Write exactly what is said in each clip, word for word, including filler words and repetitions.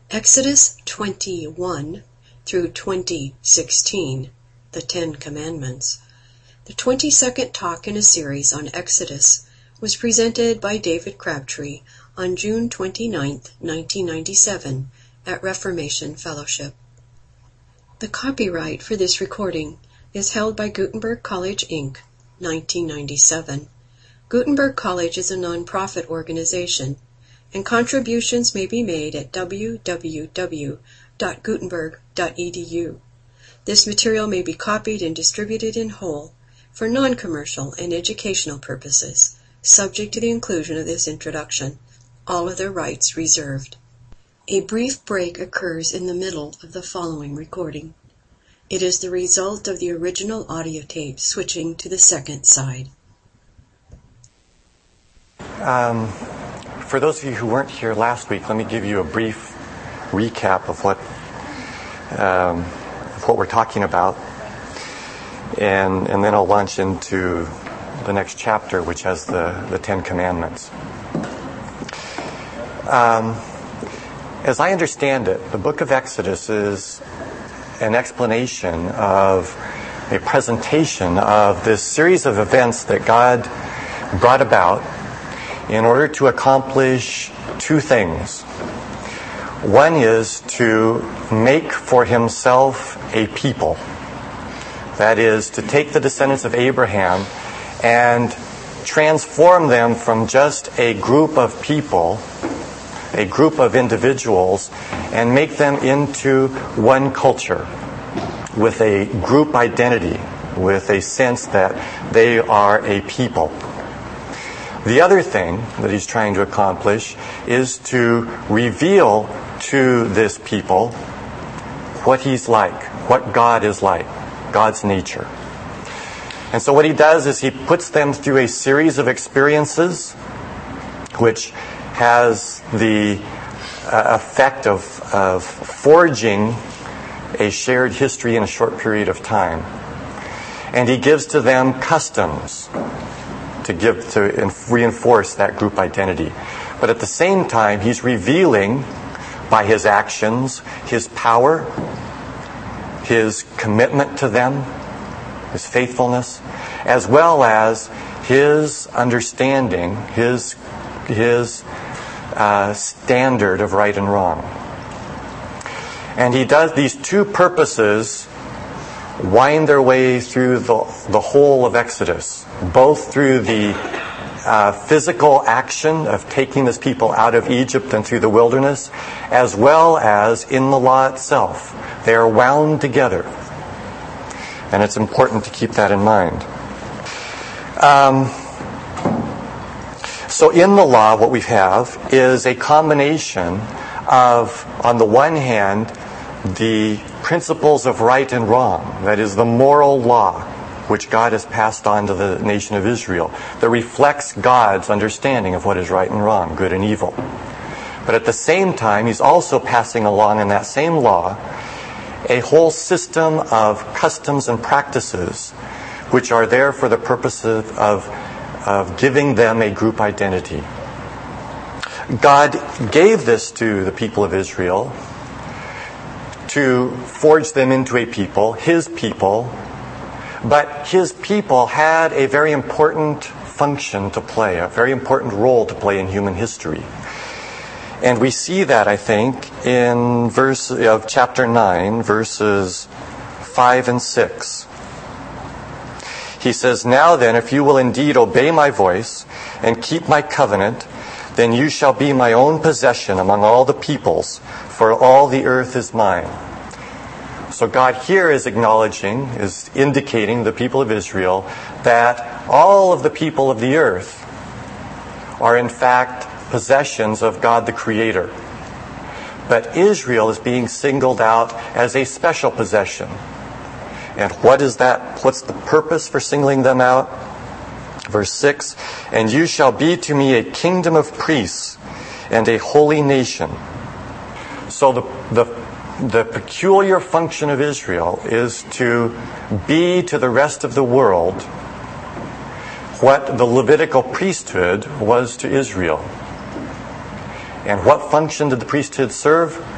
Exodus twenty-one through twenty sixteen, the Ten Commandments. The twenty-second talk in a series on Exodus was presented by David Crabtree on June twenty-ninth, nineteen ninety-seven at Reformation Fellowship. The copyright for this recording is held by Gutenberg College, Incorporated, nineteen ninety-seven. Gutenberg College is a non-profit organization, and contributions may be made at w w w dot gutenberg dot e d u. This material may be copied and distributed in whole for non-commercial and educational purposes, subject to the inclusion of this introduction. All other rights reserved. A brief break occurs in the middle of the following recording. It is the result of the original audio tape switching to the second side. Um, for those of you who weren't here last week, let me give you a brief recap of what um, of what we're talking about, and and then I'll launch into the next chapter, which has the, the Ten Commandments. Um, as I understand it, the book of Exodus is an explanation of a presentation of this series of events that God brought about in order to accomplish two things. One is to make for himself a people. That is, to take the descendants of Abraham and transform them from just a group of people, a group of individuals, and make them into one culture with a group identity, with a sense that they are a people. The other thing that he's trying to accomplish is to reveal to this people what he's like, what God is like, God's nature. And so what he does is he puts them through a series of experiences which has the uh, effect of, of forging a shared history in a short period of time. And he gives to them customs to give to reinforce that group identity. But at the same time, he's revealing by his actions his power, his commitment to them, his faithfulness, as well as his understanding, his his uh, standard of right and wrong. And he does these two purposes wind their way through the, the whole of Exodus, both through the uh, physical action of taking this people out of Egypt and through the wilderness, as well as in the law itself. They are wound together. And it's important to keep that in mind. Um, so in the law, what we have is a combination of, on the one hand, the principles of right and wrong, that is the moral law which God has passed on to the nation of Israel, that reflects God's understanding of what is right and wrong, good and evil. But at the same time, he's also passing along in that same law a whole system of customs and practices which are there for the purpose of, of, of giving them a group identity. God gave this to the people of Israel to forge them into a people, his people, but his people had a very important function to play, a very important role to play in human history. And we see that, I think, in verse of chapter nine, verses five and six. He says, "Now then, if you will indeed obey my voice and keep my covenant, then you shall be my own possession among all the peoples, for all the earth is mine." So God here is acknowledging, is indicating the people of Israel that all of the people of the earth are in fact possessions of God the Creator. But Israel is being singled out as a special possession. And what is that? What's the purpose for singling them out? Verse six, "And you shall be to me a kingdom of priests and a holy nation." So the, the The peculiar function of Israel is to be to the rest of the world what the Levitical priesthood was to Israel. And what function did the priesthood serve?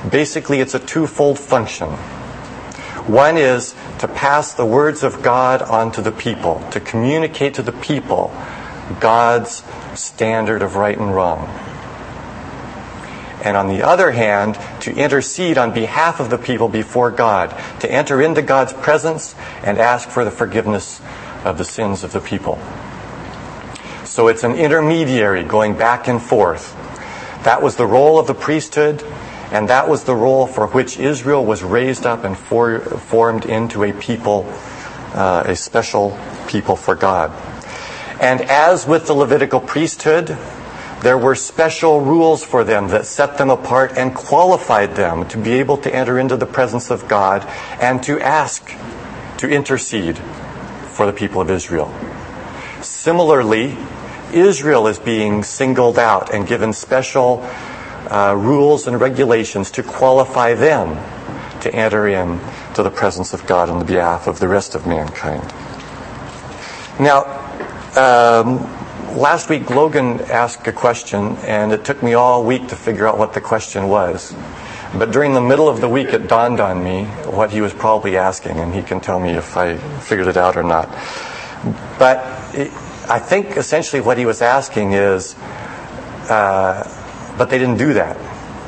Basically, it's a twofold function. One is to pass the words of God on to the people, to communicate to the people God's standard of right and wrong. And on the other hand, to intercede on behalf of the people before God, to enter into God's presence and ask for the forgiveness of the sins of the people. So it's an intermediary going back and forth. That was the role of the priesthood, and that was the role for which Israel was raised up and for, formed into a people, uh, a special people for God. And as with the Levitical priesthood, there were special rules for them that set them apart and qualified them to be able to enter into the presence of God and to ask, to intercede for the people of Israel. Similarly, Israel is being singled out and given special uh, rules and regulations to qualify them to enter in to the presence of God on the behalf of the rest of mankind. Now, um, last week Logan asked a question, and it took me all week to figure out what the question was. But during the middle of the week, it dawned on me what he was probably asking, and he can tell me if I figured it out or not. But it, I think essentially what he was asking is, uh, but they didn't do that.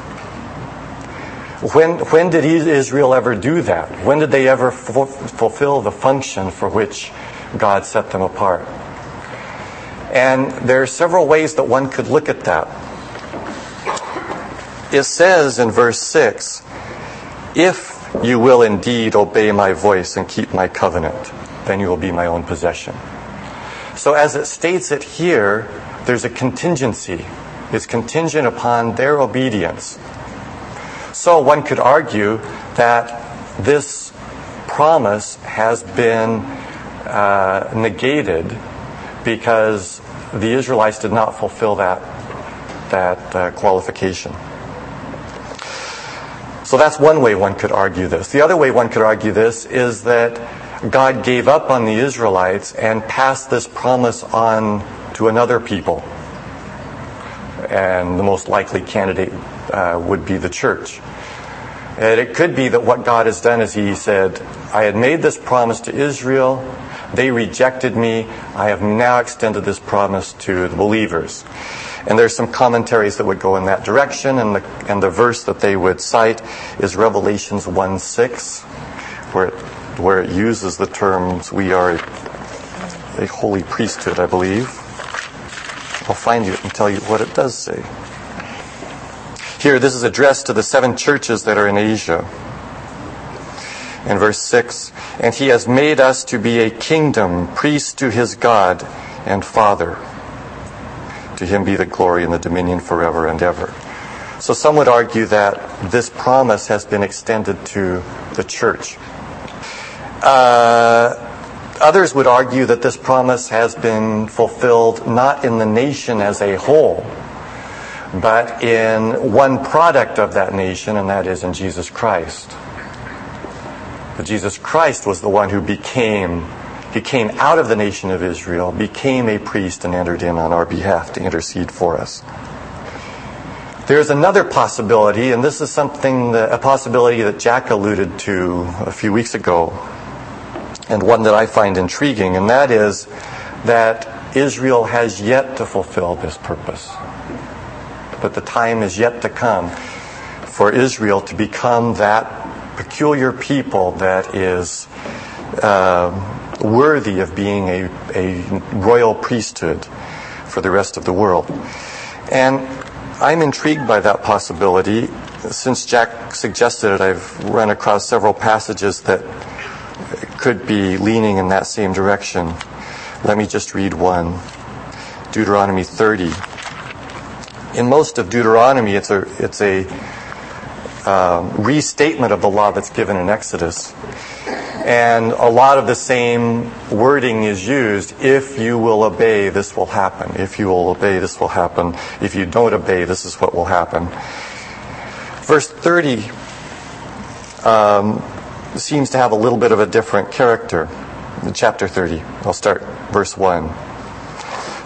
When when did Israel ever do that? When did they ever f- fulfill the function for which God set them apart? And there are several ways that one could look at that. It says in verse six, "If you will indeed obey my voice and keep my covenant, then you will be my own possession." So as it states it here, there's a contingency. It's contingent upon their obedience. So one could argue that this promise has been uh, negated because the Israelites did not fulfill that, that uh, qualification. So that's one way one could argue this. The other way one could argue this is that God gave up on the Israelites and passed this promise on to another people. And the most likely candidate uh, would be the church. And it could be that what God has done is He said, I had made this promise to Israel, they rejected me, I have now extended this promise to the believers. And there's some commentaries that would go in that direction, and the, and the verse that they would cite is Revelations one six, where it, where it uses the terms, we are a, a holy priesthood, I believe. I'll find it and tell you what it does say. Here, this is addressed to the seven churches that are in Asia. In verse six, "And He has made us to be a kingdom, priests to His God and Father. To Him be the glory and the dominion forever and ever." So some would argue that this promise has been extended to the church. Uh, others would argue that this promise has been fulfilled not in the nation as a whole, but in one product of that nation, and that is in Jesus Christ. But Jesus Christ was the one who became, He came out of the nation of Israel, became a priest, and entered in on our behalf to intercede for us. There's another possibility, and this is something, that, a possibility that Jack alluded to a few weeks ago, and one that I find intriguing, and that is that Israel has yet to fulfill this purpose. But the time is yet to come for Israel to become that peculiar people that is uh, worthy of being a, a royal priesthood for the rest of the world. And I'm intrigued by that possibility. Since Jack suggested it, I've run across several passages that could be leaning in that same direction. Let me just read one. Deuteronomy thirty. In most of Deuteronomy, it's a it's a uh, restatement of the law that's given in Exodus. And a lot of the same wording is used. If you will obey, this will happen. If you will obey, this will happen. If you don't obey, this is what will happen. Verse thirty um, seems to have a little bit of a different character. In chapter thirty, I'll start verse one.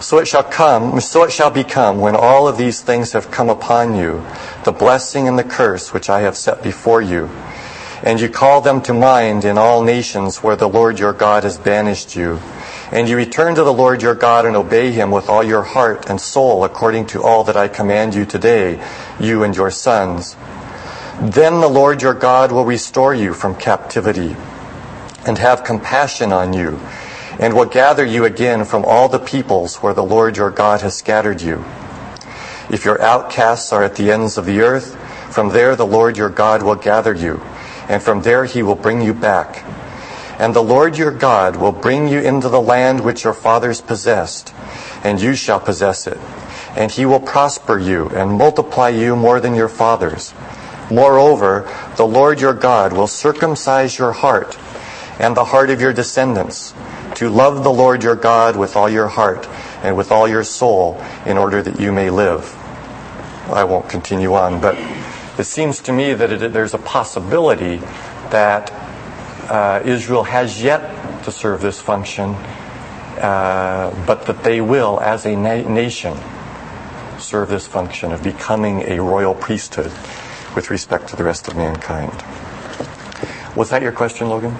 So it shall come, so it shall become, when all of these things have come upon you, the blessing and the curse which I have set before you, and you call them to mind in all nations where the Lord your God has banished you, and you return to the Lord your God and obey him with all your heart and soul according to all that I command you today, you and your sons, then the Lord your God will restore you from captivity and have compassion on you, and will gather you again from all the peoples where the Lord your God has scattered you. If your outcasts are at the ends of the earth, from there the Lord your God will gather you, and from there he will bring you back. And the Lord your God will bring you into the land which your fathers possessed, and you shall possess it. And he will prosper you and multiply you more than your fathers. Moreover, the Lord your God will circumcise your heart and the heart of your descendants, to love the Lord your God with all your heart and with all your soul, in order that you may live. I won't continue on, but it seems to me that it, there's a possibility that uh, Israel has yet to serve this function, uh, but that they will, as a na- nation, serve this function of becoming a royal priesthood with respect to the rest of mankind. Was that your question, Logan?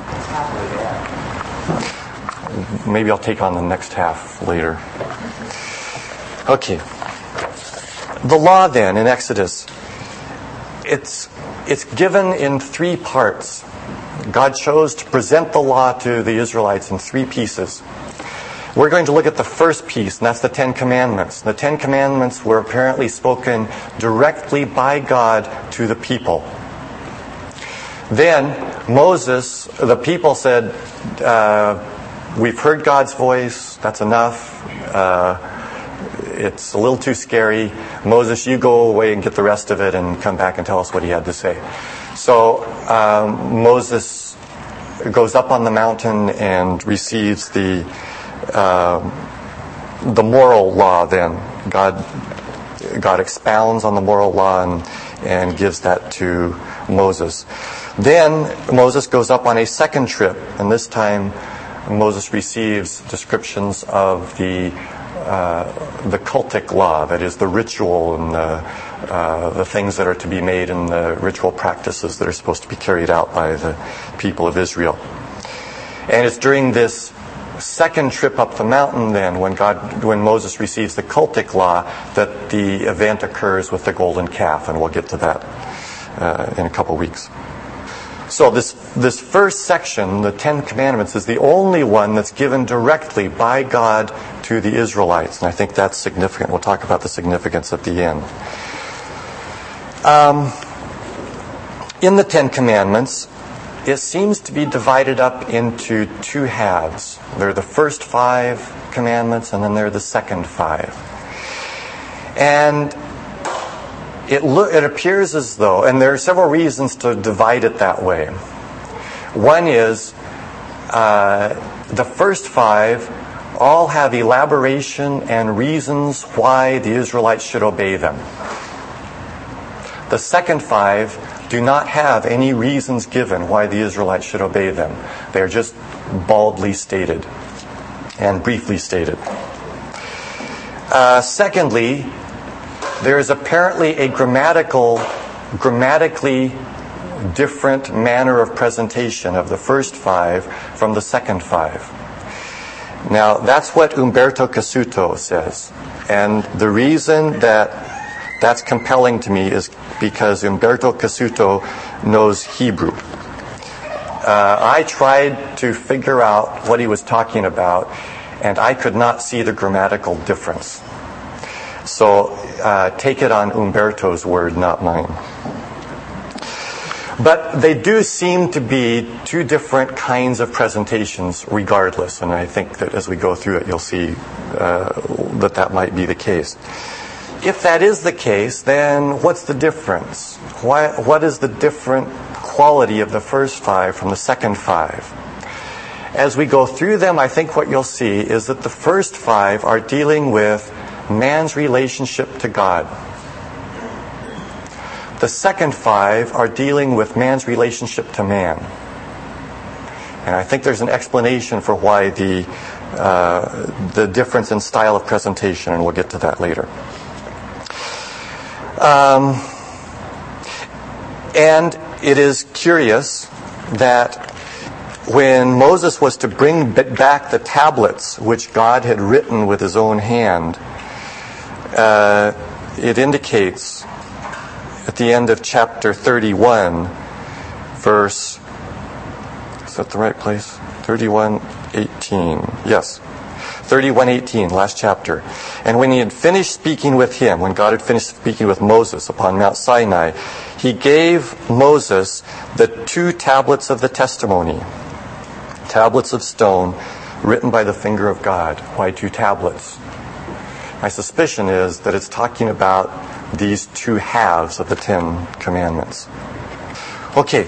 Maybe I'll take on the next half later. Okay. The law then in Exodus, it's it's given in three parts. God chose to present the law to the Israelites in three pieces. We're going to look at the first piece, and that's the Ten Commandments. The Ten Commandments were apparently spoken directly by God to the people. Then Moses, the people said, uh, we've heard God's voice, that's enough. Uh, it's a little too scary. Moses, you go away and get the rest of it and come back and tell us what he had to say. So um, Moses goes up on the mountain and receives the uh, the moral law then. God God expounds on the moral law and, and gives that to Moses. Then Moses goes up on a second trip, and this time Moses receives descriptions of the uh, the cultic law, that is the ritual and the, uh, the things that are to be made and the ritual practices that are supposed to be carried out by the people of Israel. And it's during this second trip up the mountain then, when God, when Moses receives the cultic law, that the event occurs with the golden calf, and we'll get to that uh, in a couple weeks. So this this first section, the Ten Commandments, is the only one that's given directly by God to the Israelites, and I think that's significant. We'll talk about the significance at the end. Um, in the Ten Commandments, it seems to be divided up into two halves. There are the first five commandments, and then there are the second five. And it lo- it appears as though, and there are several reasons to divide it that way. One is, uh, the first five all have elaboration and reasons why the Israelites should obey them. The second five do not have any reasons given why the Israelites should obey them. They are just baldly stated and briefly stated. Uh, secondly, there is apparently a grammatical, grammatically different manner of presentation of the first five from the second five. Now, that's what Umberto Cassuto says. And the reason that that's compelling to me is because Umberto Cassuto knows Hebrew. Uh, I tried to figure out what he was talking about, and I could not see the grammatical difference. So uh, take it on Umberto's word, not mine. But they do seem to be two different kinds of presentations regardless, and I think that as we go through it you'll see uh, that that might be the case. If that is the case, then what's the difference? Why, what is the different quality of the first five from the second five? As we go through them, I think what you'll see is that the first five are dealing with man's relationship to God. The second five are dealing with man's relationship to man. And I think there's an explanation for why the uh, the difference in style of presentation, and we'll get to that later. Um, and it is curious that when Moses was to bring back the tablets which God had written with his own hand, uh, it indicates at the end of chapter thirty-one, verse, is that the right place? thirty-one eighteen, yes. thirty-one eighteen, last chapter. And when he had finished speaking with him, when God had finished speaking with Moses upon Mount Sinai, he gave Moses the two tablets of the testimony, tablets of stone, written by the finger of God. Why two tablets? My suspicion is that it's talking about these two halves of the Ten Commandments. Okay.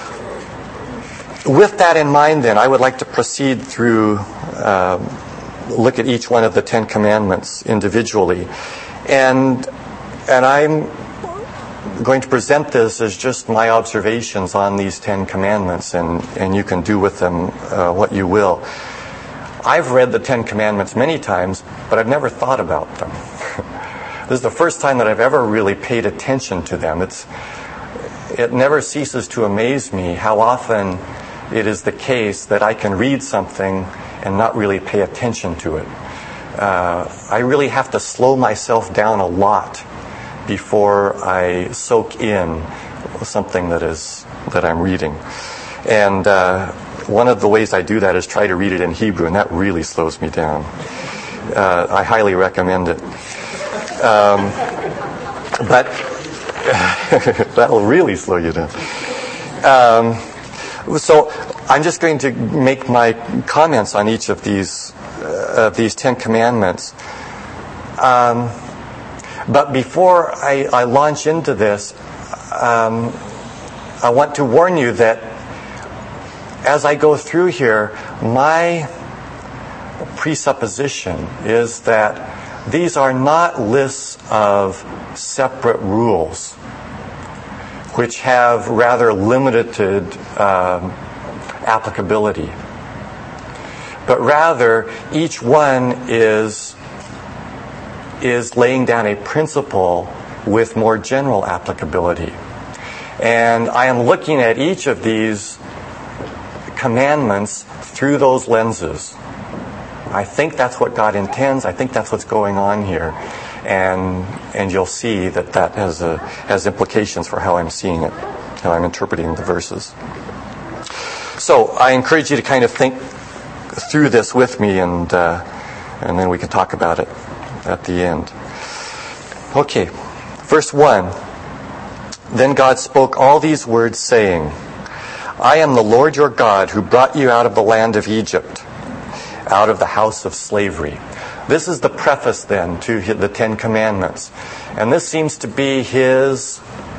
With that in mind, then, I would like to proceed through, uh, look at each one of the Ten Commandments individually. And, and I'm going to present this as just my observations on these Ten Commandments, and, and you can do with them uh, what you will. I've read the Ten Commandments many times, but I've never thought about them. This is the first time that I've ever really paid attention to them. It's, it never ceases to amaze me how often it is the case that I can read something and not really pay attention to it. Uh, I really have to slow myself down a lot before I soak in something that is that I'm reading. And uh, one of the ways I do that is try to read it in Hebrew, and that really slows me down. Uh, I highly recommend it. Um, but that'll really slow you down. Um, so I'm just going to make my comments on each of these uh, of these Ten Commandments. Um, but before I, I launch into this, um, I want to warn you that as I go through here, my presupposition is that these are not lists of separate rules which have rather limited um, applicability. But rather, each one is, is laying down a principle with more general applicability. And I am looking at each of these commandments through those lenses. I think that's what God intends. I think that's what's going on here. And and you'll see that that has a, has implications for how I'm seeing it, how I'm interpreting the verses. So I encourage you to kind of think through this with me, and uh, and then we can talk about it at the end. Okay, verse one. Then God spoke all these words, saying, I am the Lord your God who brought you out of the land of Egypt, out of the house of slavery. This is the preface then to the Ten Commandments. And this seems to be his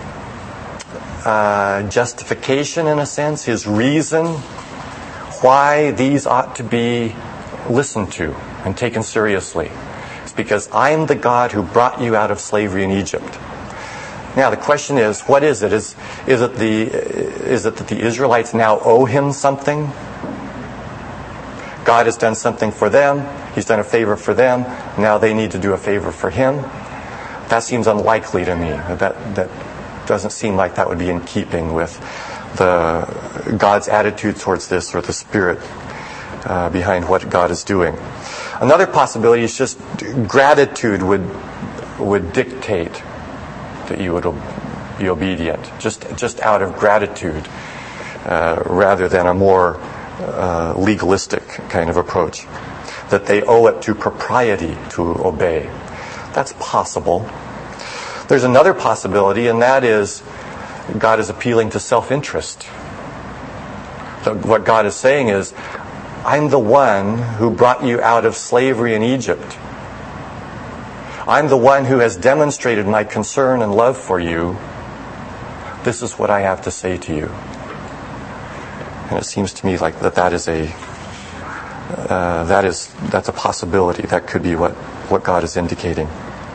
uh, justification, in a sense, his reason why these ought to be listened to and taken seriously. It's because I am the God who brought you out of slavery in Egypt. Now the question is, what is it? Is, is it the, is it that the Israelites now owe him something? God has done something for them. He's done a favor for them. Now they need to do a favor for him. That seems unlikely to me. That that doesn't seem like that would be in keeping with the God's attitude towards this, or the spirit uh, behind what God is doing. Another possibility is just gratitude would would dictate that you would be obedient, just just out of gratitude, uh, rather than a more Uh, legalistic kind of approach, that they owe it to propriety to obey. That's possible. There's another possibility, and that is God is appealing to self-interest. So what God is saying is, I'm the one who brought you out of slavery in Egypt. I'm the one who has demonstrated my concern and love for you. This is what I have to say to you. And it seems to me like that that is a uh, that is that's a possibility. That could be what, what God is indicating.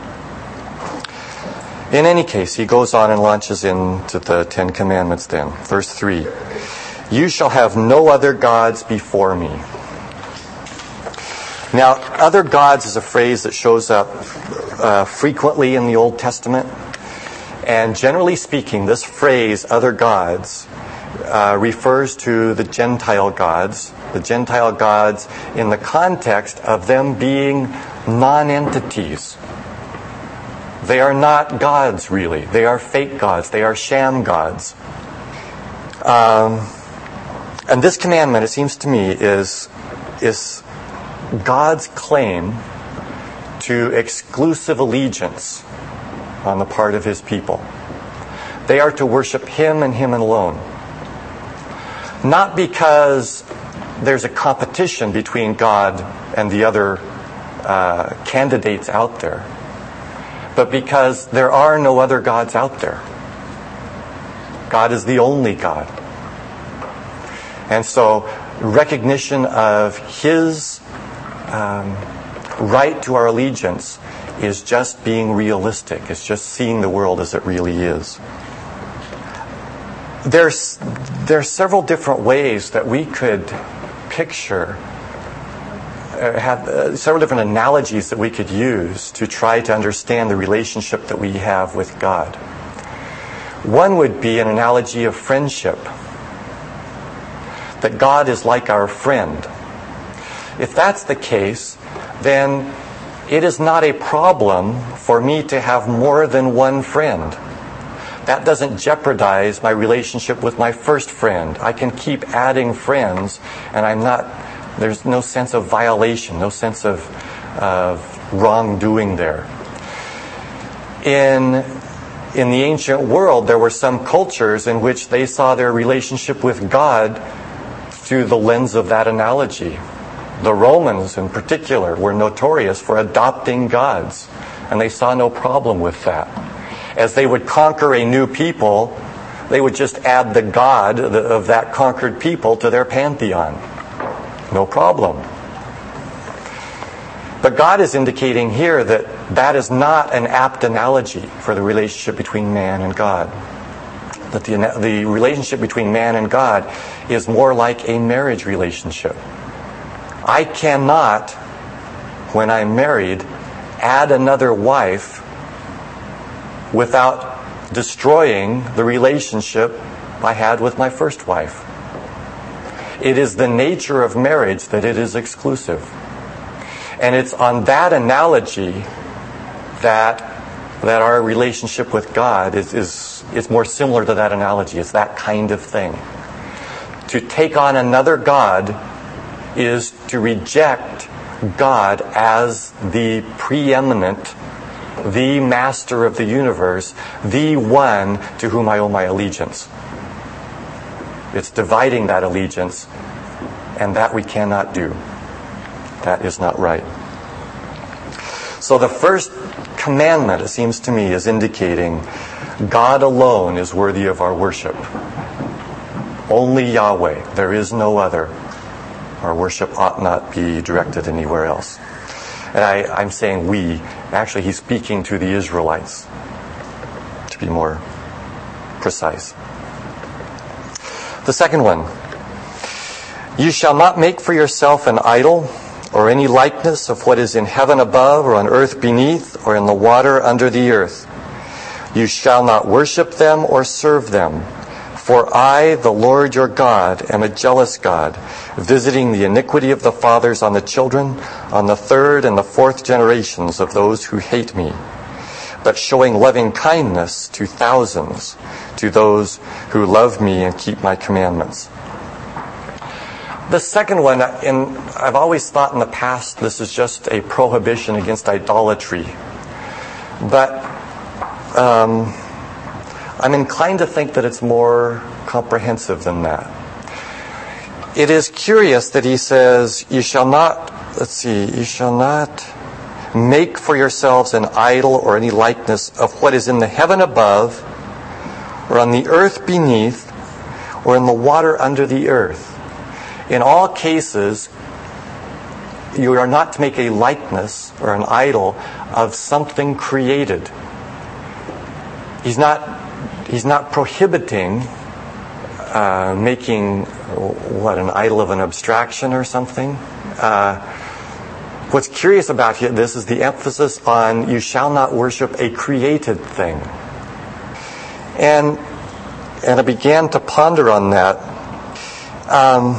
In any case, he goes on and launches into the Ten Commandments then. Verse three. You shall have no other gods before me. Now, other gods is a phrase that shows up uh, frequently in the Old Testament. And generally speaking, this phrase, other gods, uh, refers to the Gentile gods. The Gentile gods in the context of them being non-entities. They are not gods, really. They are fake gods. They are sham gods. Um, and this commandment, it seems to me, is, is God's claim to exclusive allegiance on the part of His people. They are to worship Him and Him alone. Not because there's a competition between God and the other uh, candidates out there, but because there are no other gods out there. God is the only God. And so, recognition of His um, right to our allegiance is just being realistic. It's just seeing the world as it really is. There's, there are several different ways that we could picture, uh, have uh, several different analogies that we could use to try to understand the relationship that we have with God. One would be an analogy of friendship. That God is like our friend. If that's the case, then it is not a problem for me to have more than one friend. That doesn't jeopardize my relationship with my first friend. I can keep adding friends, and I'm not, there's no sense of violation, no sense of, of wrongdoing there. In, in the ancient world, there were some cultures in which they saw their relationship with God through the lens of that analogy. The Romans, in particular, were notorious for adopting gods, and they saw no problem with that. As they would conquer a new people, they would just add the god of that conquered people to their pantheon. No problem. But God is indicating here that that is not an apt analogy for the relationship between man and God. That the, the relationship between man and God is more like a marriage relationship. I cannot, when I'm married, add another wife without destroying the relationship I had with my first wife. It is the nature of marriage that it is exclusive. And it's on that analogy that that our relationship with God is, is, is more similar to that analogy. It's that kind of thing. To take on another God is to reject God as the preeminent, the master of the universe, the one to whom I owe my allegiance. It's dividing that allegiance, and that we cannot do. That is not right. So the first commandment, it seems to me, is indicating God alone is worthy of our worship. Only Yahweh. There is no other. Our worship ought not be directed anywhere else. And I, I'm saying we. Actually, he's speaking to the Israelites, to be more precise. The second one. You shall not make for yourself an idol or any likeness of what is in heaven above or on earth beneath or in the water under the earth. You shall not worship them or serve them. For I, the Lord your God, am a jealous God, visiting the iniquity of the fathers on the children, on the third and the fourth generations of those who hate me, but showing loving kindness to thousands, to those who love me and keep my commandments. The second one, and I've always thought in the past this is just a prohibition against idolatry. But um, I'm inclined to think that it's more comprehensive than that. It is curious that he says, you shall not, let's see, you shall not make for yourselves an idol or any likeness of what is in the heaven above, or on the earth beneath, or in the water under the earth. In all cases, you are not to make a likeness or an idol of something created. He's not, he's not prohibiting uh, making, what, an idol of an abstraction or something. Uh, what's curious about this is the emphasis on you shall not worship a created thing. And and I began to ponder on that. Um,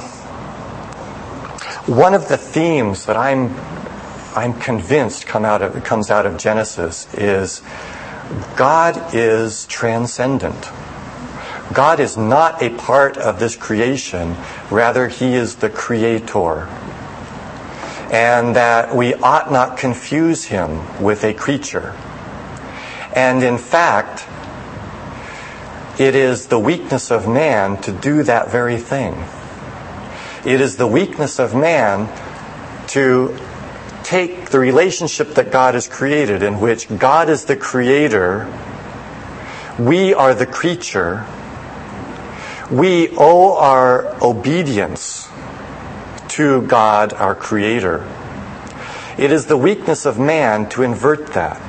one of the themes that I'm I'm convinced come out of comes out of Genesis is God is transcendent. God is not a part of this creation, rather He is the creator. And that we ought not confuse Him with a creature. And in fact, it is the weakness of man to do that very thing. It is the weakness of man to take the relationship that God has created, in which God is the creator, we are the creature, we owe our obedience to God, our creator. It is the weakness of man to invert that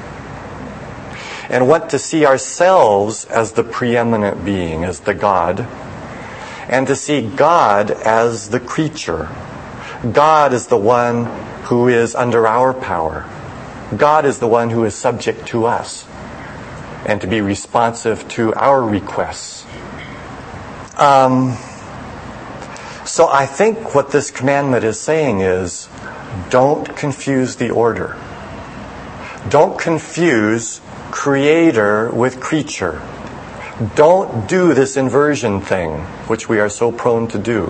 and want to see ourselves as the preeminent being, as the God, and to see God as the creature. God is the one who is under our power. God is the one who is subject to us and to be responsive to our requests. Um, so I think what this commandment is saying is, don't confuse the order. Don't confuse creator with creature. Don't do this inversion thing, which we are so prone to do.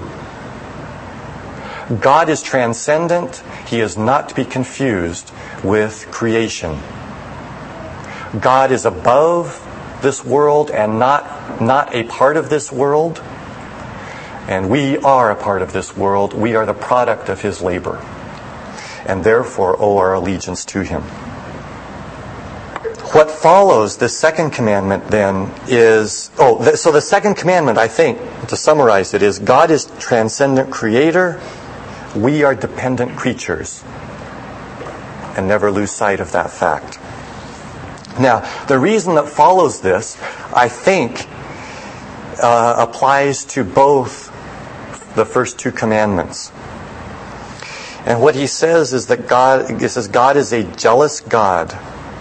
God is transcendent. He is not to be confused with creation. God is above this world and not, not a part of this world. And we are a part of this world. We are the product of His labor, and therefore owe our allegiance to Him. What follows the second commandment then is, oh, th- so the second commandment, I think, to summarize it, is God is transcendent creator. We are dependent creatures. And never lose sight of that fact. Now, the reason that follows this, I think, uh, applies to both the first two commandments. And what he says is that God, he says God is a jealous God.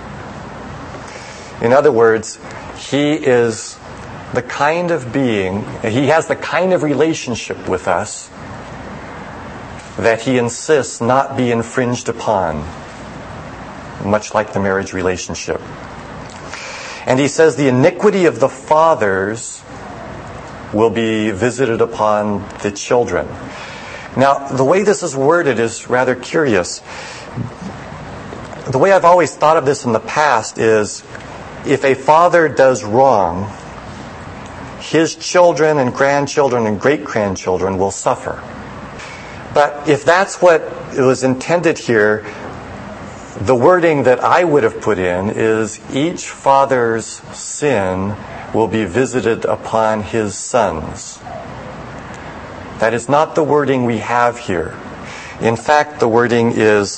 In other words, He is the kind of being, He has the kind of relationship with us that He insists not be infringed upon, much like the marriage relationship. And He says the iniquity of the fathers will be visited upon the children. Now, the way this is worded is rather curious. The way I've always thought of this in the past is, if a father does wrong, his children and grandchildren and great-grandchildren will suffer. But if that's what was intended here, the wording that I would have put in is, each father's sin will be visited upon his sons. That is not the wording we have here. In fact, the wording is,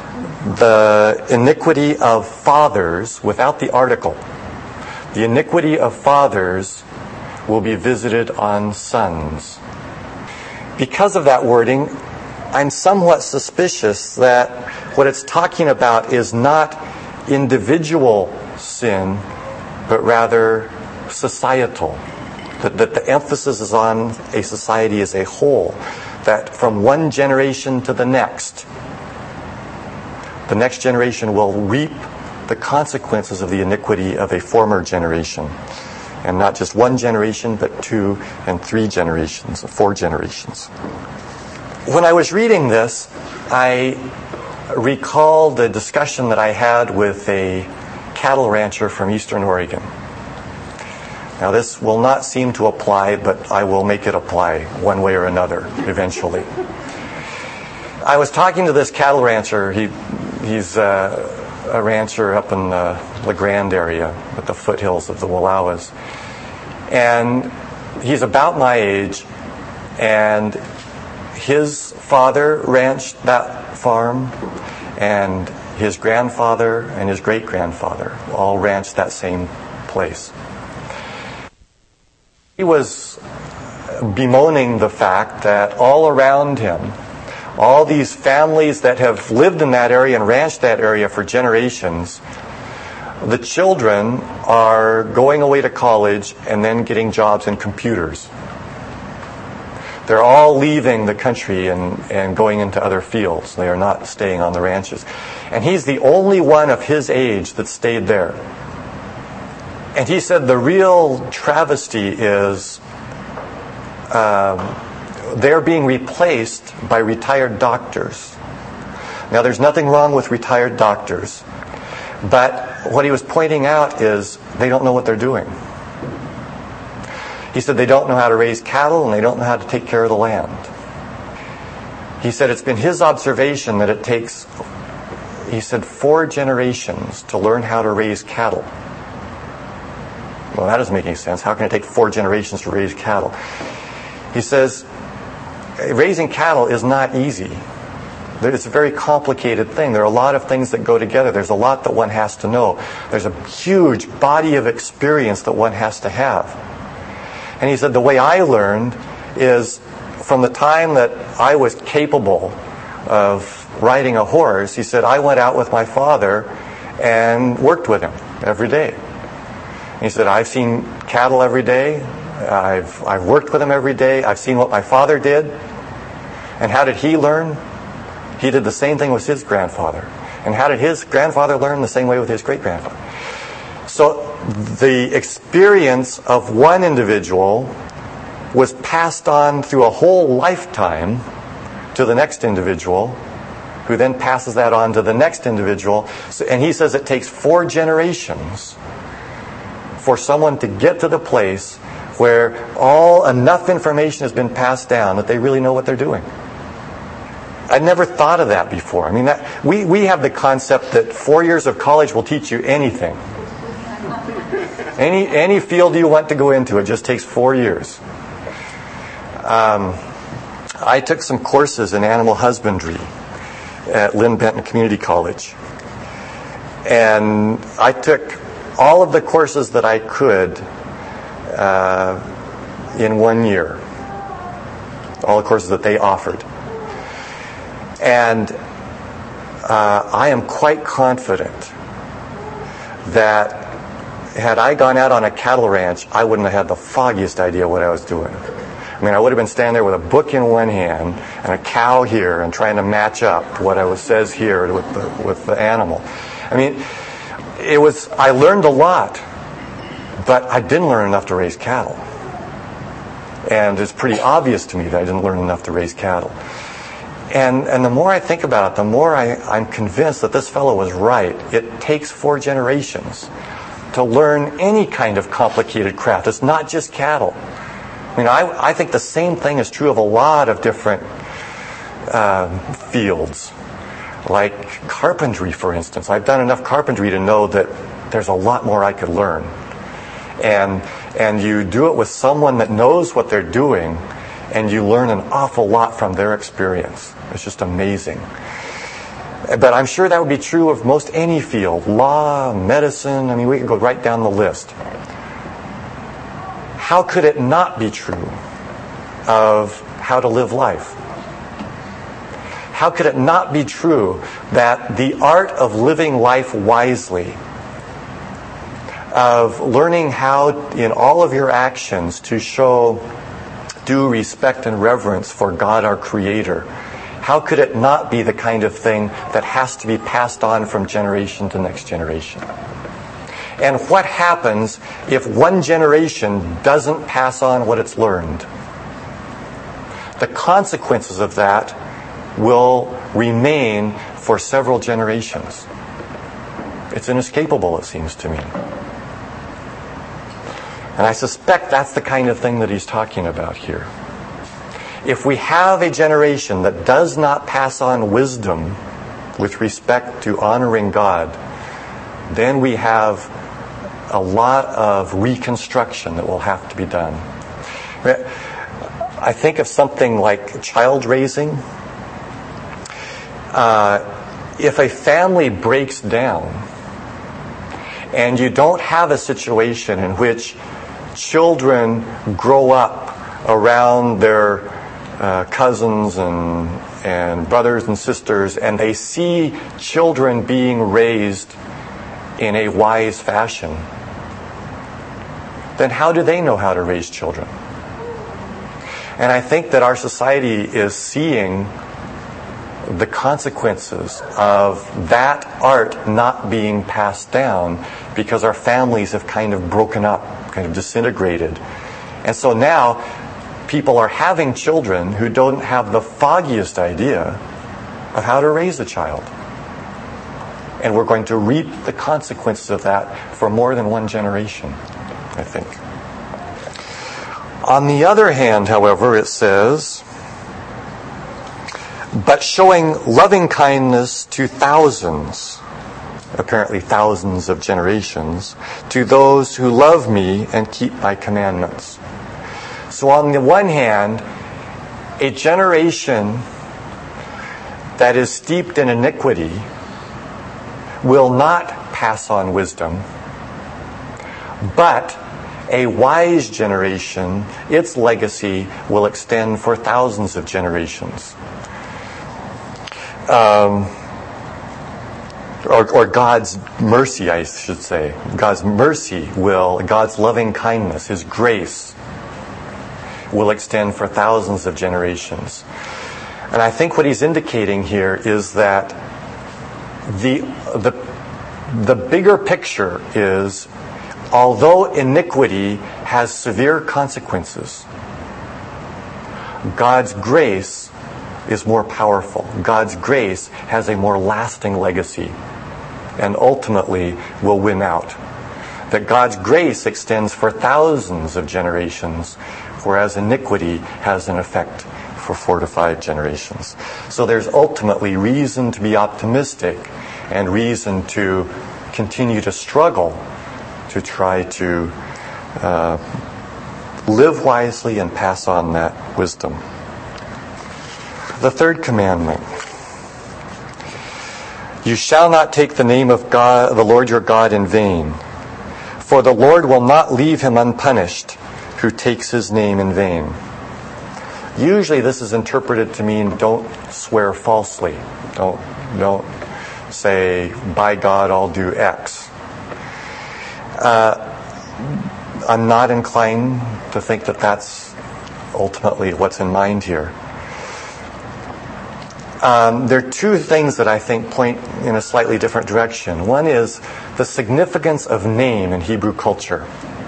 the iniquity of fathers, without the article, the iniquity of fathers will be visited on sons. Because of that wording, I'm somewhat suspicious that what it's talking about is not individual sin, but rather societal. That, that the emphasis is on a society as a whole. That from one generation to the next, the next generation will reap the consequences of the iniquity of a former generation. And not just one generation, but two and three generations, four generations. When I was reading this, I recalled a discussion that I had with a cattle rancher from Eastern Oregon. Now, this will not seem to apply, but I will make it apply one way or another eventually. I was talking to this cattle rancher. He, he's uh, a rancher up in the La Grande area at the foothills of the Wallowas. And he's about my age, and his father ranched that farm, and his grandfather and his great-grandfather all ranched that same place. He was bemoaning the fact that all around him all these families that have lived in that area and ranched that area for generations, the children are going away to college and then getting jobs in computers. They're all leaving the country and, and going into other fields. They are not staying on the ranches. And he's the only one of his age that stayed there. And he said the real travesty is um, they're being replaced by retired doctors. Now, there's nothing wrong with retired doctors. But what he was pointing out is they don't know what they're doing. He said they don't know how to raise cattle and they don't know how to take care of the land. He said it's been his observation that it takes, he said, four generations to learn how to raise cattle. Well, that doesn't make any sense. How can it take four generations to raise cattle? He says raising cattle is not easy. It's a very complicated thing. There are a lot of things that go together. There's a lot that one has to know. There's a huge body of experience that one has to have. And he said the way I learned is from the time that I was capable of riding a horse, he said I went out with my father and worked with him every day. He said, I've seen cattle every day. I've, I've worked with him every day. I've seen what my father did. And how did he learn? He did the same thing with his grandfather. And how did his grandfather learn? The same way with his great-grandfather. So the experience of one individual was passed on through a whole lifetime to the next individual, who then passes that on to the next individual. So, and he says it takes four generations for someone to get to the place where all enough information has been passed down that they really know what they're doing. I'd never thought of that before. I mean, that, we, we have the concept that four years of college will teach you anything. Any any field you want to go into, it just takes four years. Um, I took some courses in animal husbandry at Lynn Benton Community College. And I took all of the courses that I could uh, in one year. All the courses that they offered. And uh, I am quite confident that had I gone out on a cattle ranch, I wouldn't have had the foggiest idea what I was doing. I mean, I would have been standing there with a book in one hand and a cow here and trying to match up what I was says here with the with the animal. I mean, it was. I learned a lot, but I didn't learn enough to raise cattle. And it's pretty obvious to me that I didn't learn enough to raise cattle. And and the more I think about it, the more I, I'm convinced that this fellow was right. It takes four generations to learn any kind of complicated craft. It's not just cattle. I mean, I, I think the same thing is true of a lot of different uh, fields. Like carpentry, for instance. I've done enough carpentry to know that there's a lot more I could learn. And and you do it with someone that knows what they're doing, and you learn an awful lot from their experience. It's just amazing. But I'm sure that would be true of most any field. Law, medicine, I mean, we could go right down the list. How could it not be true of how to live life? How could it not be true that the art of living life wisely, of learning how in all of your actions to show due respect and reverence for God our Creator, how could it not be the kind of thing that has to be passed on from generation to next generation? And what happens if one generation doesn't pass on what it's learned? The consequences of that will remain for several generations. It's inescapable, it seems to me. And I suspect that's the kind of thing that he's talking about here. If we have a generation that does not pass on wisdom with respect to honoring God, then we have a lot of reconstruction that will have to be done. I think of something like child raising. Uh, if a family breaks down and you don't have a situation in which children grow up around their uh, cousins and and brothers and sisters, and they see children being raised in a wise fashion, then how do they know how to raise children? And I think that our society is seeing the consequences of that art not being passed down because our families have kind of broken up, kind of disintegrated. And so now people are having children who don't have the foggiest idea of how to raise a child. And we're going to reap the consequences of that for more than one generation, I think. On the other hand, however, it says, but showing loving kindness to thousands, apparently thousands of generations, to those who love me and keep my commandments. So on the one hand, a generation that is steeped in iniquity will not pass on wisdom, but a wise generation, its legacy will extend for thousands of generations. Um, or, or God's mercy, I should say. God's mercy will, God's loving kindness, His grace will extend for thousands of generations. And I think what he's indicating here is that the the the bigger picture is, although iniquity has severe consequences, God's grace is more powerful. God's grace has a more lasting legacy and ultimately will win out. That God's grace extends for thousands of generations, whereas iniquity has an effect for four to five generations. So there's ultimately reason to be optimistic and reason to continue to struggle to try to uh, live wisely and pass on that wisdom. The third commandment. You shall not take the name of God, the Lord your God, in vain, for the Lord will not leave him unpunished who takes his name in vain. Usually this is interpreted to mean don't swear falsely. Don't, don't say, by God, I'll do X. Uh, I'm not inclined to think that that's ultimately what's in mind here. Um, there are two things that I think point in a slightly different direction. One is the significance of name in Hebrew culture.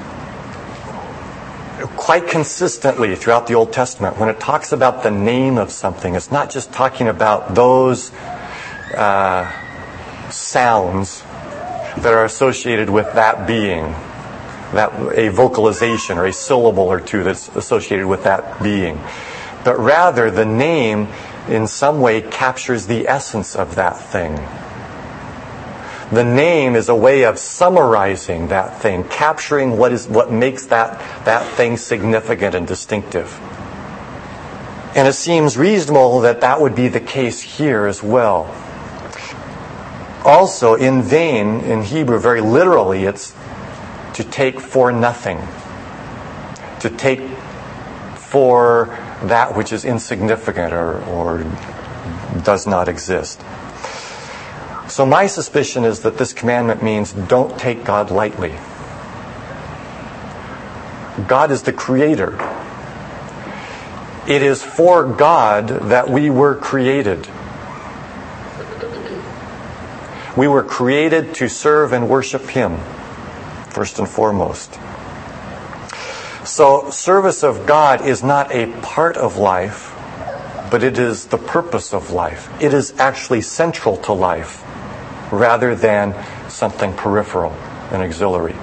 Quite consistently throughout the Old Testament, when it talks about the name of something, it's not just talking about those uh, sounds that are associated with that being, that a vocalization or a syllable or two that's associated with that being, but rather the name in some way captures the essence of that thing. The name is a way of summarizing that thing, capturing what is what makes that, that thing significant and distinctive. And it seems reasonable that that would be the case here as well. Also, in vain, in Hebrew, very literally, it's to take for nothing. To take for that which is insignificant or, or does not exist. So my suspicion is that this commandment means don't take God lightly. God is the creator. It is for God that we were created. We were created to serve and worship Him, first and foremost. So service of God is not a part of life, but it is the purpose of life. It is actually central to life, rather than something peripheral and auxiliary.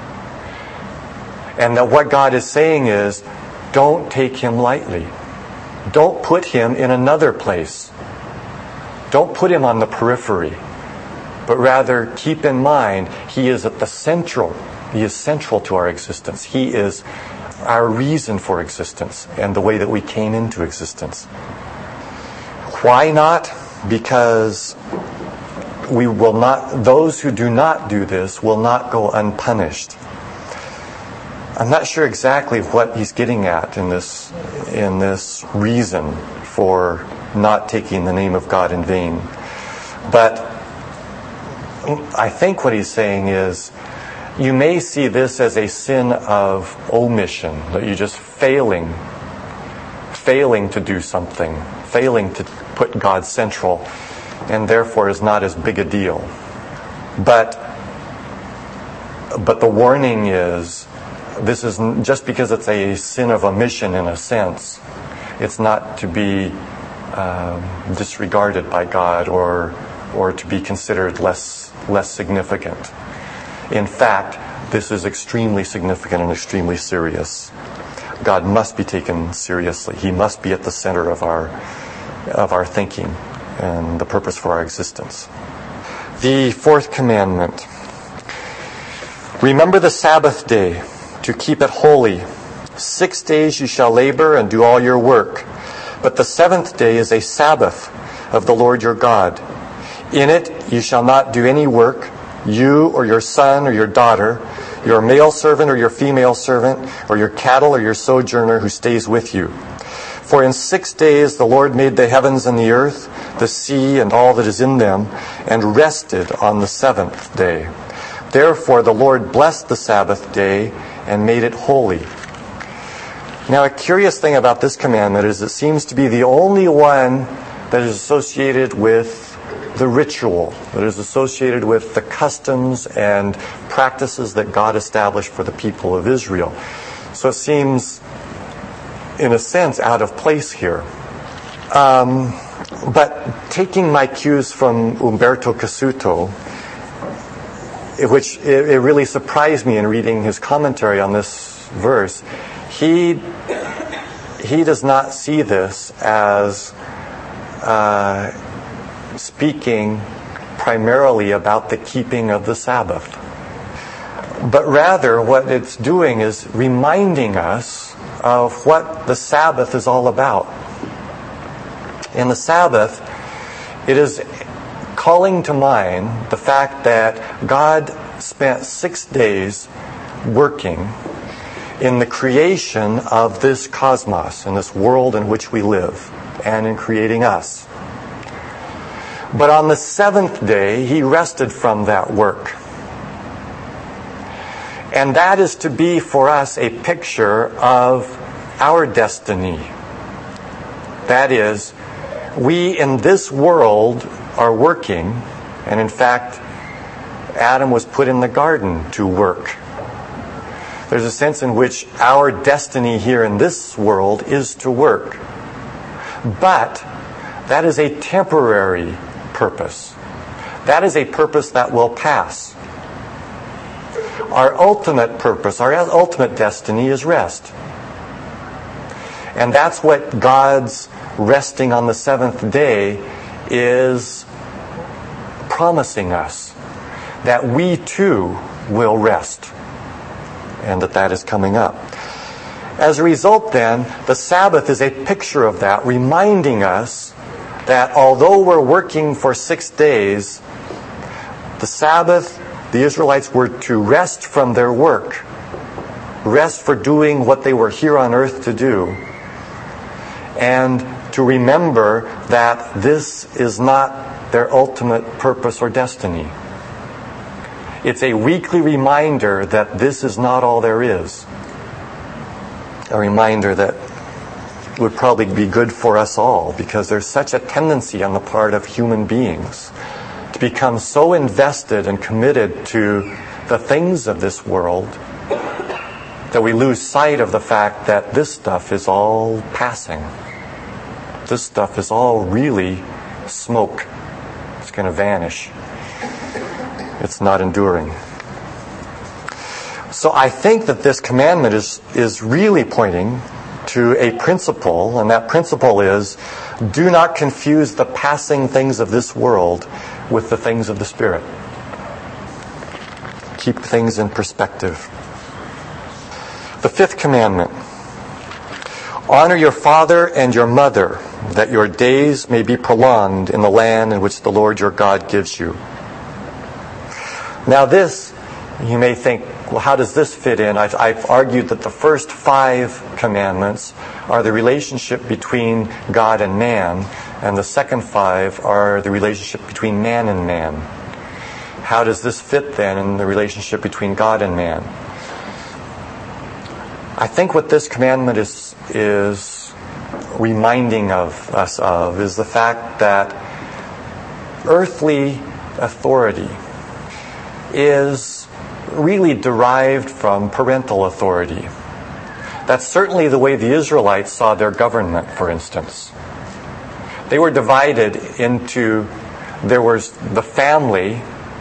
And that what God is saying is, don't take Him lightly. Don't put Him in another place. Don't put Him on the periphery. But rather keep in mind, He is at the central. He is central to our existence. He is our reason for existence and the way that we came into existence. Why not? Because we will not, those who do not do this will not go unpunished. I'm not sure exactly what he's getting at in this, in this reason for not taking the name of God in vain. But I think what he's saying is, you may see this as a sin of omission, that you're just failing, failing to do something, failing to put God central, and therefore is not as big a deal. But, but the warning is, this is just because it's a sin of omission in a sense, it's not to be um, disregarded by God or or to be considered less less significant. In fact, this is extremely significant and extremely serious. God must be taken seriously. He must be at the center of our of our thinking and the purpose for our existence. The fourth commandment. Remember the Sabbath day to keep it holy. Six days you shall labor and do all your work. But the seventh day is a Sabbath of the Lord your God. In it you shall not do any work, you or your son or your daughter, your male servant or your female servant, or your cattle or your sojourner who stays with you. For in six days the Lord made the heavens and the earth, the sea and all that is in them, and rested on the seventh day. Therefore the Lord blessed the Sabbath day and made it holy. Now, a curious thing about this commandment is it seems to be the only one that is associated with the ritual, that is associated with the customs and practices that God established for the people of Israel. So it seems, in a sense, out of place here. Um, but taking my cues from Umberto Cassuto, which it, it really surprised me in reading his commentary on this verse, he he does not see this as uh, speaking primarily about the keeping of the Sabbath, but rather what it's doing is reminding us of what the Sabbath is all about. In the Sabbath, it is calling to mind the fact that God spent six days working in the creation of this cosmos, in this world in which we live, and in creating us. But on the seventh day, He rested from that work. And that is to be for us a picture of our destiny. That is, we in this world are working, and in fact, Adam was put in the garden to work. There's a sense in which our destiny here in this world is to work. But that is a temporary purpose. That is a purpose that will pass. Our ultimate purpose, our ultimate destiny is rest. And that's what God's resting on the seventh day is promising us, that we too will rest, and that that is coming up. As a result then, the Sabbath is a picture of that, reminding us that although we're working for six days, the Sabbath, the Israelites were to rest from their work, rest for doing what they were here on earth to do, and to remember that this is not their ultimate purpose or destiny. It's a weekly reminder that this is not all there is. A reminder that would probably be good for us all, because there's such a tendency on the part of human beings to become so invested and committed to the things of this world that we lose sight of the fact that this stuff is all passing. This stuff is all really smoke. It's going to vanish. It's not enduring. So I think that this commandment is, is really pointing to a principle, and that principle is, do not confuse the passing things of this world with the things of the Spirit. Keep things in perspective. The fifth commandment. Honor your father and your mother, that your days may be prolonged in the land in which the Lord your God gives you. Now this, you may think, well, how does this fit in? I've, I've argued that the first five commandments are the relationship between God and man, and the second five are the relationship between man and man. How does this fit then in the relationship between God and man? I think what this commandment is is reminding of us of is the fact that earthly authority is really derived from parental authority. That's certainly the way the Israelites saw their government, for instance. They were divided into, there was the family,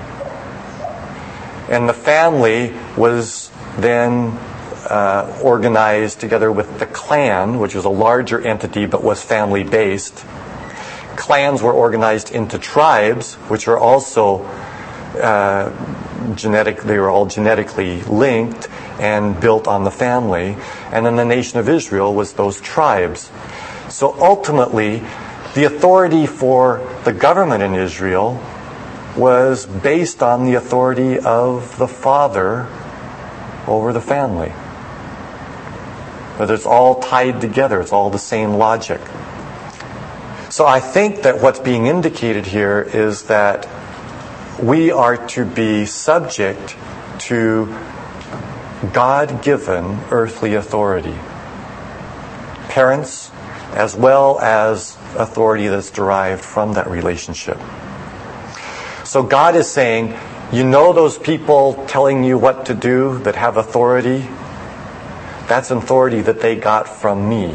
and the family was then uh, organized together with the clan, which was a larger entity but was family-based. Clans were organized into tribes, which are also uh, genetic, they were all genetically linked and built on the family. And then the nation of Israel was those tribes. So ultimately, the authority for the government in Israel was based on the authority of the father over the family. But it's all tied together. It's all the same logic. So I think that what's being indicated here is that we are to be subject to God-given earthly authority. Parents, as well as authority that's derived from that relationship. So God is saying, you know those people telling you what to do that have authority? That's authority that they got from me.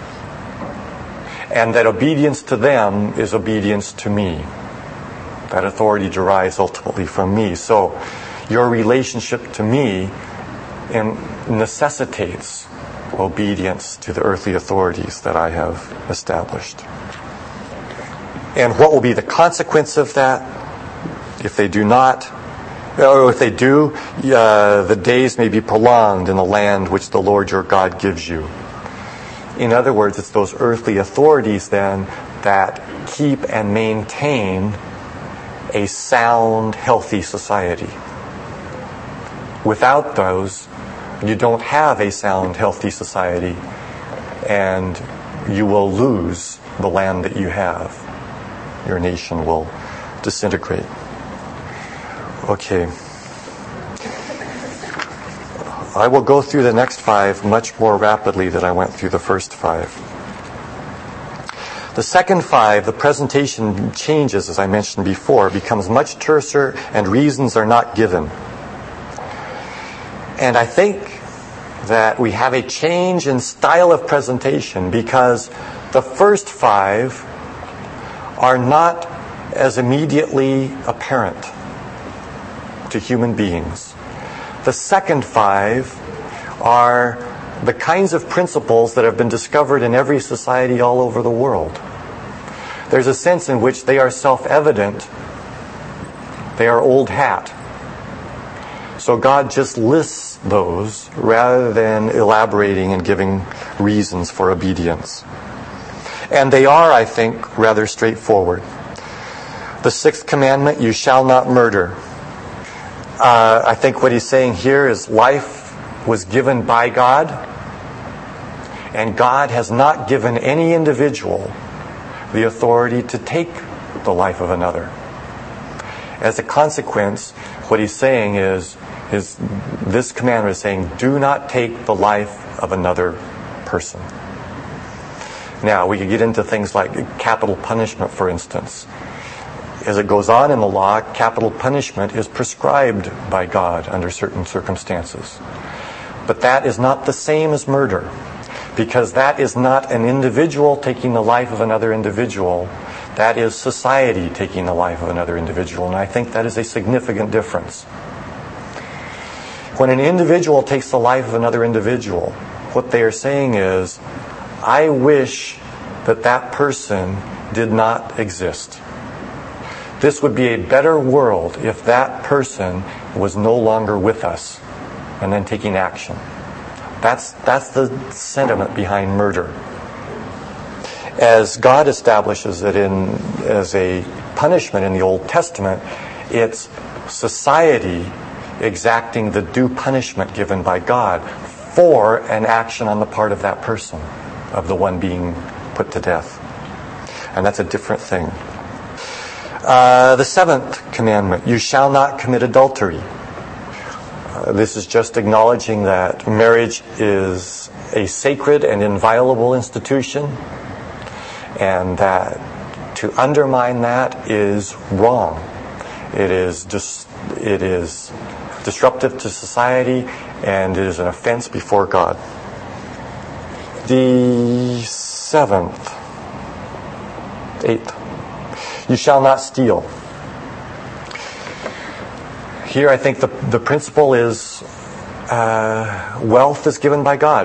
And that obedience to them is obedience to me. That authority derives ultimately from me. So your relationship to me necessitates obedience to the earthly authorities that I have established. And what will be the consequence of that? If they do not, or if they do, uh, the days may be prolonged in the land which the Lord your God gives you. In other words, it's those earthly authorities then that keep and maintain a sound, healthy society. Without those, you don't have a sound, healthy society, and you will lose the land that you have. Your nation will disintegrate. Okay. I will go through the next five much more rapidly than I went through the first five. The second five, the presentation changes, as I mentioned before, becomes much terser and reasons are not given. And I think that we have a change in style of presentation because the first five are not as immediately apparent to human beings. The second five are the kinds of principles that have been discovered in every society all over the world. There's a sense in which they are self-evident. They are old hat. So God just lists those rather than elaborating and giving reasons for obedience. And they are, I think, rather straightforward. The sixth commandment, you shall not murder. Uh, I think what he's saying here is life was given by God, and God has not given any individual the authority to take the life of another. As a consequence, what he's saying is, is this commandment is saying, do not take the life of another person. Now, we could get into things like capital punishment, for instance. As it goes on in the law, capital punishment is prescribed by God under certain circumstances. But that is not the same as murder, because that is not an individual taking the life of another individual. That is society taking the life of another individual, and I think that is a significant difference. When an individual takes the life of another individual, what they are saying is, I wish that that person did not exist. This would be a better world if that person was no longer with us, and then taking action. That's, that's the sentiment behind murder. As God establishes it in, as a punishment in the Old Testament, it's society exacting the due punishment given by God for an action on the part of that person, of the one being put to death. And that's a different thing. Uh, the seventh commandment, you shall not commit adultery. Uh, this is just acknowledging that marriage is a sacred and inviolable institution, and that to undermine that is wrong. It is just, it is disruptive to society, and it is an offense before God. The seventh, eighth, you shall not steal. Here I think the, the principle is uh, wealth is given by God.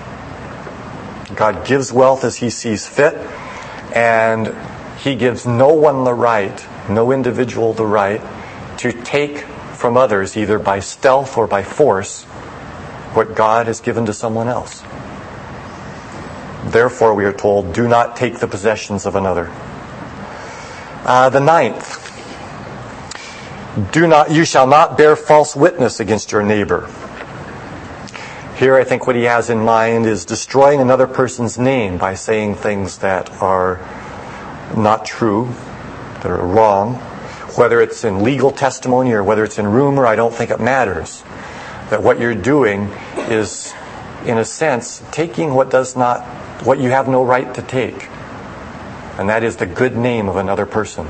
God gives wealth as He sees fit, and He gives no one the right, no individual the right, to take from others, either by stealth or by force, what God has given to someone else. Therefore, we are told, do not take the possessions of another. Uh, the ninth, do not, you shall not bear false witness against your neighbor. Here, I think what he has in mind is destroying another person's name by saying things that are not true, that are wrong. Whether it's in legal testimony or whether it's in rumor, I don't think it matters. That what you're doing is, in a sense, taking what does not, what you have no right to take. And that is the good name of another person.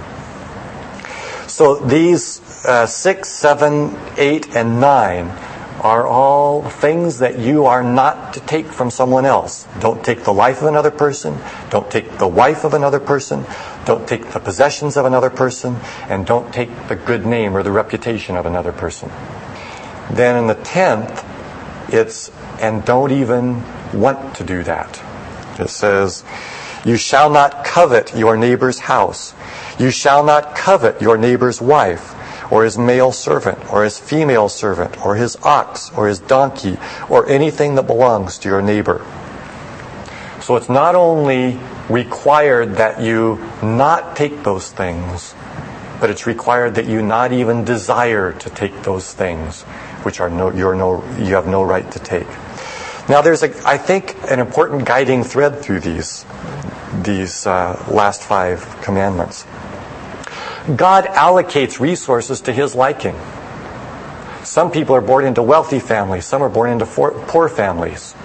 So these uh, six, seven, eight, and nine are all things that you are not to take from someone else. Don't take the life of another person. Don't take the wife of another person. Don't take the possessions of another person. And don't take the good name or the reputation of another person. Then in the tenth, it's, and don't even want to do that. It says, you shall not covet your neighbor's house. You shall not covet your neighbor's wife, or his male servant, or his female servant, or his ox, or his donkey, or anything that belongs to your neighbor. So it's not only required that you not take those things, but it's required that you not even desire to take those things, which are no, you're no, you have no right to take. Now, there's, a, I think, an important guiding thread through these, these uh, last five commandments. God allocates resources to His liking. Some people are born into wealthy families. Some are born into poor families.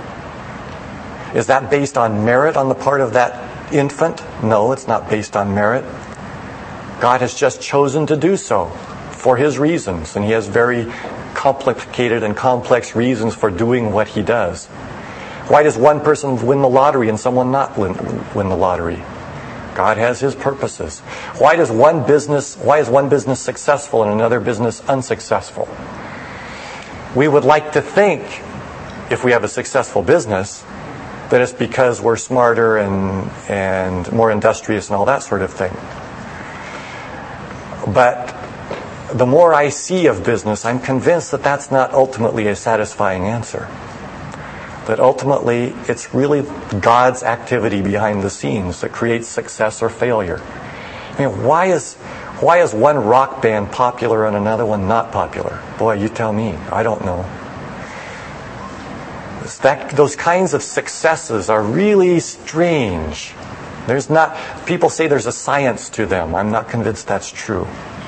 Is that based on merit on the part of that infant? No, it's not based on merit. God has just chosen to do so for His reasons, and He has very complicated and complex reasons for doing what He does. Why does one person win the lottery and someone not win, win the lottery? God has His purposes. Why does one business, why is one business successful and another business unsuccessful? We would like to think, if we have a successful business, that it's because we're smarter and and more industrious and all that sort of thing. But the more I see of business, I'm convinced that that's not ultimately a satisfying answer. That ultimately, it's really God's activity behind the scenes that creates success or failure. I mean, why is why is one rock band popular and another one not popular? Boy, you tell me. I don't know. That, those kinds of successes are really strange. There's not, people say there's a science to them. I'm not convinced that's true.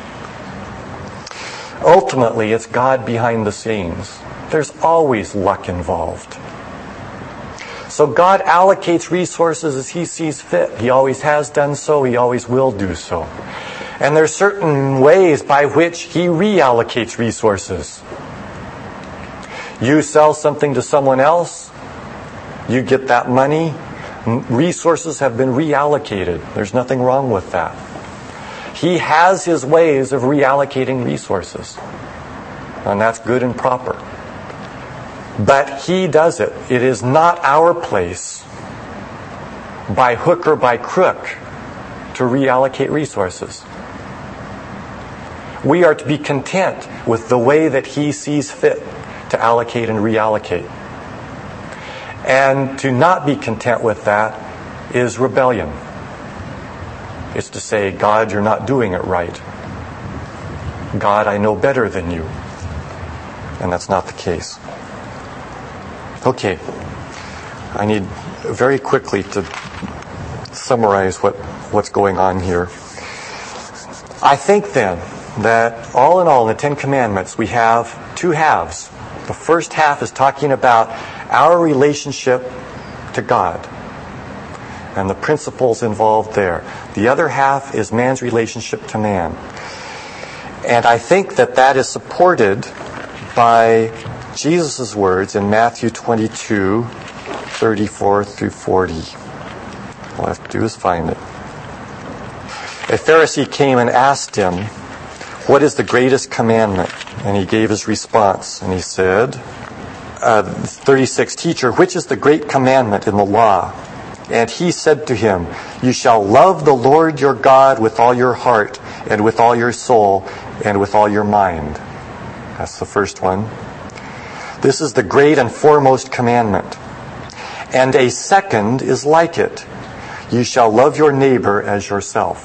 Ultimately, it's God behind the scenes. There's always luck involved. So God allocates resources as He sees fit. He always has done so. He always will do so. And there's certain ways by which He reallocates resources. You sell something to someone else, you get that money, resources have been reallocated. There's nothing wrong with that. He has His ways of reallocating resources, and that's good and proper. But He does it. It is not our place, by hook or by crook, to reallocate resources. We are to be content with the way that He sees fit to allocate and reallocate. And to not be content with that is rebellion. It's to say, God, you're not doing it right. God, I know better than you. and that's not the case. Okay, I need very quickly to summarize what, what's going on here. I think then that all in all in the Ten Commandments we have two halves. The first half is talking about our relationship to God and the principles involved there. The other half is man's relationship to man. And I think that that is supported by Jesus' words in Matthew twenty-two, thirty-four through forty. All I have to do is find it. A Pharisee came and asked him, "What is the greatest commandment?" And he gave his response, and he said, uh, thirty-six, "Teacher, which is the great commandment in the law?" And he said to him, "You shall love the Lord your God with all your heart, and with all your soul, and with all your mind." That's the first one. "This is the great and foremost commandment. And a second is like it. You shall love your neighbor as yourself."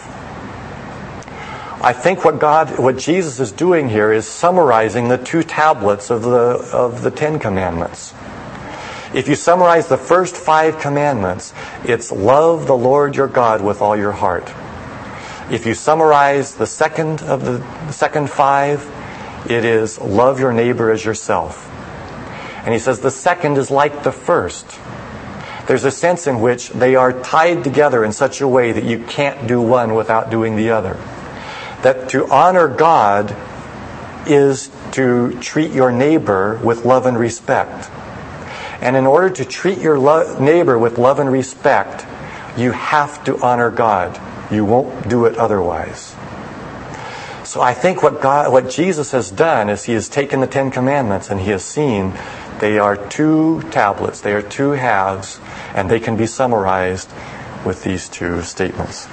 I think what God, what Jesus is doing here is summarizing the two tablets of the of the Ten Commandments. If you summarize the first five commandments, it's love the Lord your God with all your heart. If you summarize the second of the, the second five, it is love your neighbor as yourself. And he says the second is like the first. There's a sense in which they are tied together in such a way that you can't do one without doing the other. That to honor God is to treat your neighbor with love and respect. And in order to treat your lo- neighbor with love and respect, you have to honor God. You won't do it otherwise. So I think what God, what Jesus has done is he has taken the Ten Commandments and he has seen they are two tablets, they are two halves, and they can be summarized with these two statements.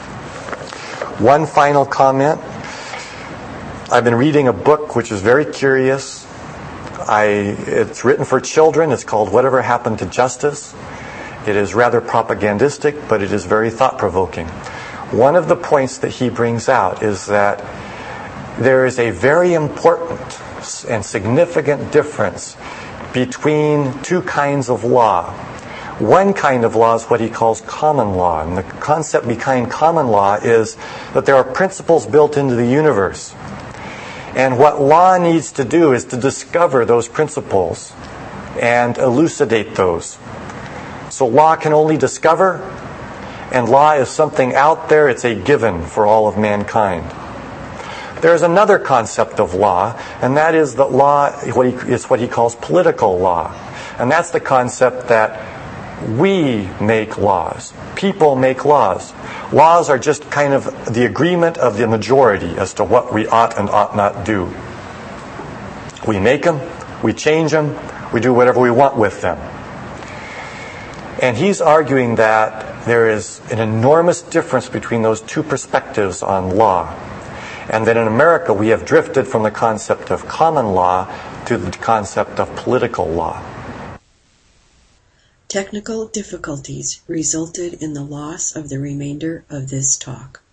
One final comment. I've been reading a book which is very curious. I, it's written for children. It's called Whatever Happened to Justice. It is rather propagandistic, but it is very thought-provoking. One of the points that he brings out is that there is a very important and significant difference between two kinds of law. One kind of law is what he calls common law. And the concept behind common law is that there are principles built into the universe. And what law needs to do is to discover those principles and elucidate those. So law can only discover, and law is something out there. It's a given for all of mankind. There's another concept of law, and that is that law what he, is what he calls political law. And that's the concept that we make laws. People make laws. Laws are just kind of the agreement of the majority as to what we ought and ought not do. We make them, we change them, we do whatever we want with them. And he's arguing that there is an enormous difference between those two perspectives on law. And that in America we have drifted from the concept of common law to the concept of political law. Technical difficulties resulted in the loss of the remainder of this talk.